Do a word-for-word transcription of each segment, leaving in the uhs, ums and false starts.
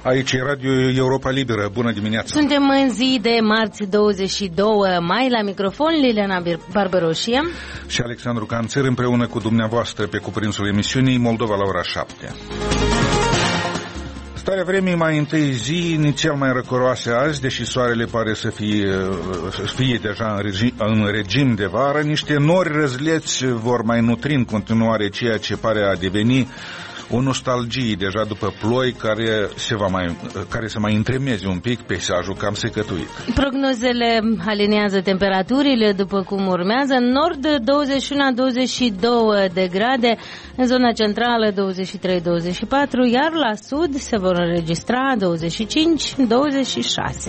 Aici e Radio Europa Liberă. Bună dimineața! Suntem în zi de marți douăzeci și doi mai, la microfon Liliana Barbaroșie și Alexandru Canțer, împreună cu dumneavoastră pe cuprinsul emisiunii Moldova la ora șapte. Starea vremii mai întâi zi, nici cel mai răcoroase azi, deși soarele pare să fie, să fie deja în regim, în regim de vară, niște nori răzleți vor mai nutri în continuare ceea ce pare a deveni o nostalgie deja după ploi care se, va mai, care se mai întremeze un pic peisajul cam secătuit. Prognozele alinează temperaturile după cum urmează. În nord douăzeci și unu douăzeci și doi de grade, în zona centrală douăzeci și trei douăzeci și patru, iar la sud se vor înregistra douăzeci și cinci douăzeci și șase.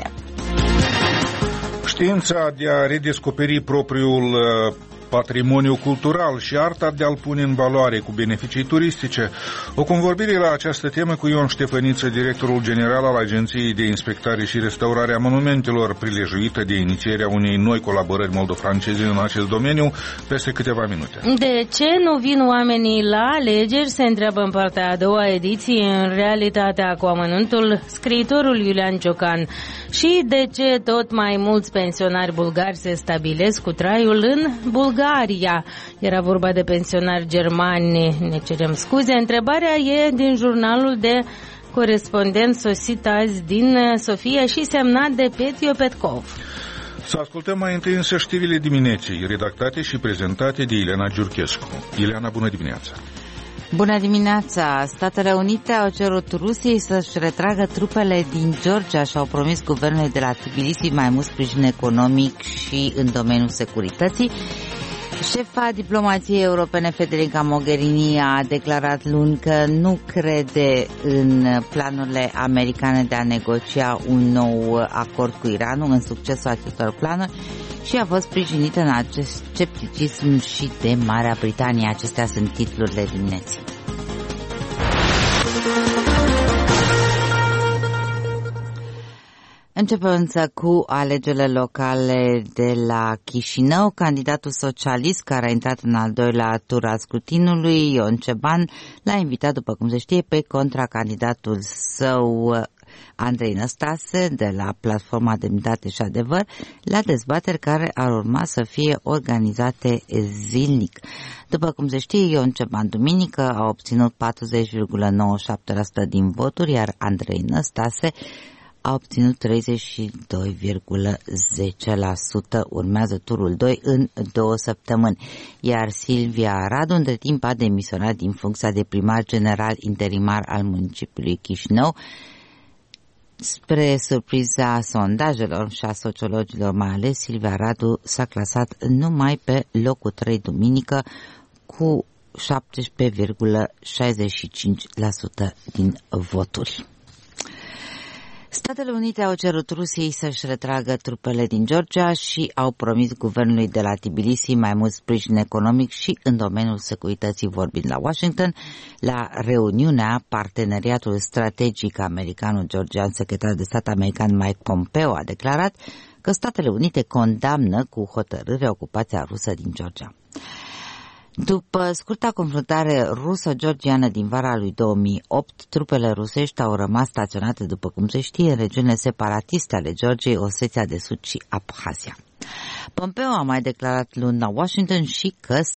Știința de a redescoperi propriul patrimoniu cultural și arta de a-l pune în valoare cu beneficii turistice. O convorbire la această temă cu Ion Ștefăniță, directorul general al Agenției de Inspectare și Restaurare a Monumentelor, prilejuită de inițierea unei noi colaborări moldo-franceze în acest domeniu, peste câteva minute. De ce nu vin oamenii la alegeri, se întreabă în partea a doua ediție, în realitatea cu amănuntul, scriitorul Iulian Ciocan. Și de ce tot mai mulți pensionari bulgari se stabilesc cu traiul în Bulgaria? Era vorba de pensionari germani, ne cerem scuze. Întrebarea e din jurnalul de corespondent sosit azi din Sofia și semnat de Petio Petkov. Să ascultăm mai întâi însă știrile dimineții, redactate și prezentate de Ileana Giurchescu. Ileana, bună dimineața! Bună dimineața! Statele Unite au cerut Rusiei să-și retragă trupele din Georgia și au promis guvernului de la Tbilisi mai mult sprijin economic și în domeniul securității. Șefa diplomației europene Federica Mogherini a declarat luni că nu crede în planurile americane de a negocia un nou acord cu Iranul, în succesul acestor planuri, și a fost sprijinită în acest scepticism și de Marea Britanie. Acestea sunt titlurile dimineții. Începem însă cu alegerile locale de la Chișinău. Candidatul socialist care a intrat în al doilea tur al scrutinului, Ion Ceban, l-a invitat, după cum se știe, pe contracandidatul său Andrei Năstase de la Platforma Demnitate și Adevăr la dezbateri care ar urma să fie organizate zilnic. După cum se știe, Ion Ceban duminică a obținut patruzeci virgulă nouăzeci și șapte la sută din voturi, iar Andrei Năstase a obținut treizeci și doi virgulă zece la sută. Urmează turul doi în două săptămâni, iar Silvia Radu între timp a demisionat din funcția de primar general interimar al municipiului Chișinău. Spre surpriza sondajelor și a sociologilor mai ales, Silvia Radu s-a clasat numai pe locul trei duminică cu șaptesprezece virgulă șaizeci și cinci la sută din voturi. Statele Unite au cerut Rusiei să-și retragă trupele din Georgia și au promis guvernului de la Tbilisi mai mult sprijin economic și în domeniul securității, vorbind la Washington. La reuniunea Parteneriatul Strategic Americano-Georgian, secretarul de stat american Mike Pompeo a declarat că Statele Unite condamnă cu hotărâre ocupația rusă din Georgia. După scurta confruntare ruso-georgiană din vara lui două mii opt, trupele rusești au rămas staționate, după cum se știe, în regiunile separatiste ale Georgiei, Osetia de Sud și Abhazia. Pompeo a mai declarat luni la Washington și că